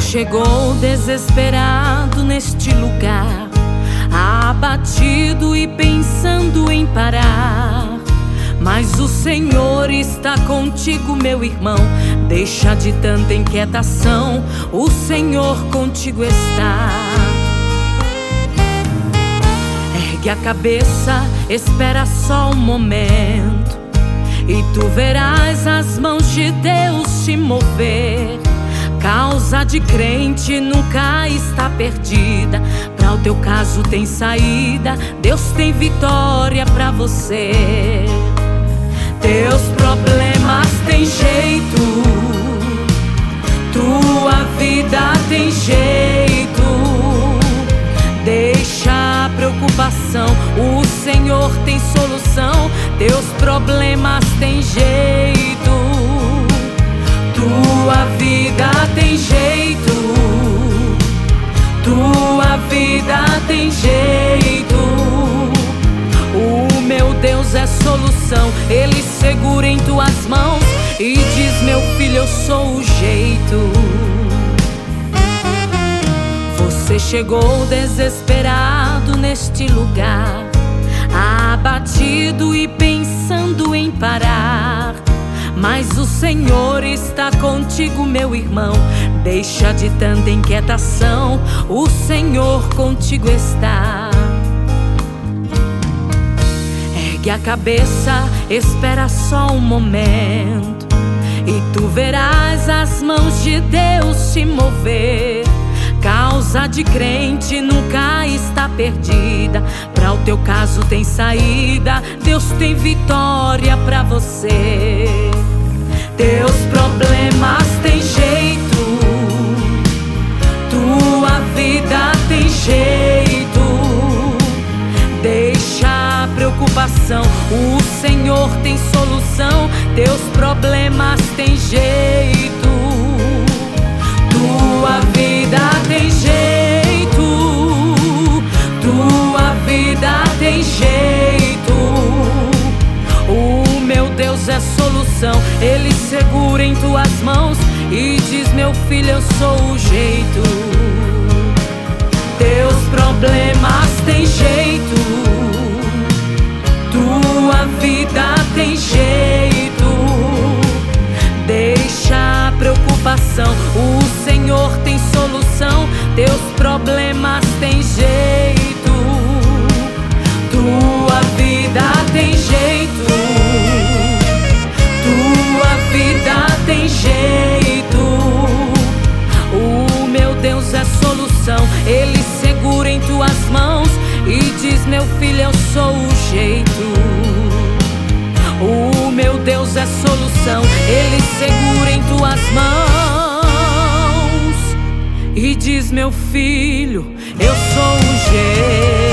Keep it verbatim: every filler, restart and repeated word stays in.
chegou desesperado neste lugar, abatido e pensando em parar. Mas o Senhor está contigo, meu irmão. Deixa de tanta inquietação, o Senhor contigo está. Ergue a cabeça, espera só um momento, e tu verás as mãos de Deus te mover. Causa de crente nunca está perdida, para o teu caso tem saída, Deus tem vitória para você. Teus problemas têm jeito, tua vida tem jeito. Deixa a preocupação, o Senhor tem solução. Teus problemas têm jeito, tua vida tem jeito, tua vida tem jeito. O meu Deus é solução, Ele segura em tuas mãos e diz: meu filho, eu sou o jeito. Você chegou desesperado neste lugar, abatido e pensando em parar. Mas o Senhor está contigo, meu irmão. Deixa de tanta inquietação, o Senhor contigo está. Ergue a cabeça, espera só um momento, e tu verás as mãos de Deus te mover. Causa de crente nunca está perdida, para o teu caso tem saída, Deus tem vitória para você. Teus problemas têm jeito, tua vida tem jeito. Deixa a preocupação, o Senhor tem solução. Teus problemas têm jeito, tua vida tem jeito, tua vida tem jeito. O meu Deus é solução, Ele segura em tuas mãos e diz: meu filho, eu sou o jeito. Teus problemas têm jeito, tua vida tem jeito. Deixa a preocupação, o Senhor tem solução. Teus problemas têm jeito, tua vida tem jeito, tua vida tem jeito. O meu Deus é solução, Ele segura em tuas mãos e diz: meu filho, eu sou o jeito. O meu Deus é solução, Ele segura em tuas mãos e diz: meu filho, eu sou o jeito.